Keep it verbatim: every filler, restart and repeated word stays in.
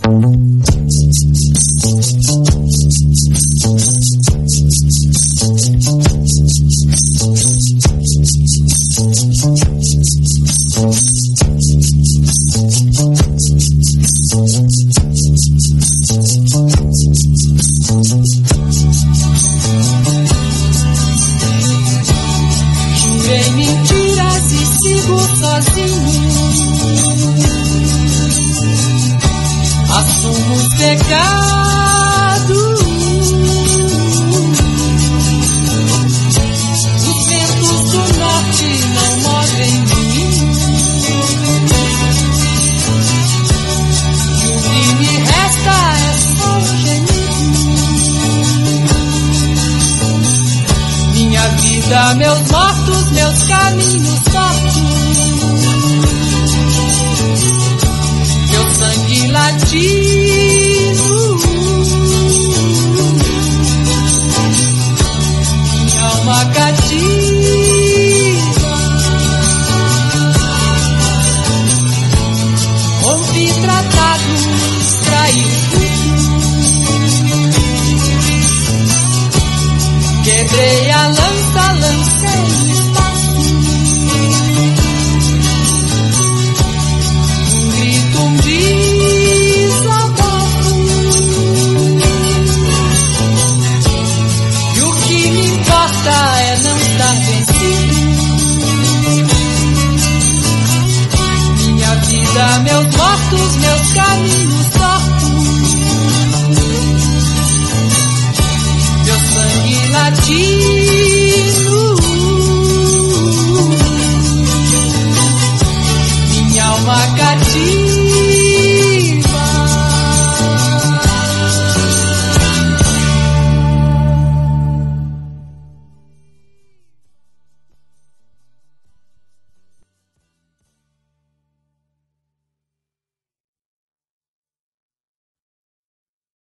Jurei mentiras e sigo sozinho. Assumo os pecados. Os ventos do norte não movem em mim. E o que me resta é só um gemido. Minha vida, meus mortos, meus caminhos tortos. Meu sangue latino, minha alma cativa. Rompi tratados, traí tudo. Quebrei a lança, lancei o espaço. Um grito, um desabafo. E o que me importa é não estar vencido. Minha vida, meus mortos, meus caminhos tortos. Meu sangue latino, minha alma cativa.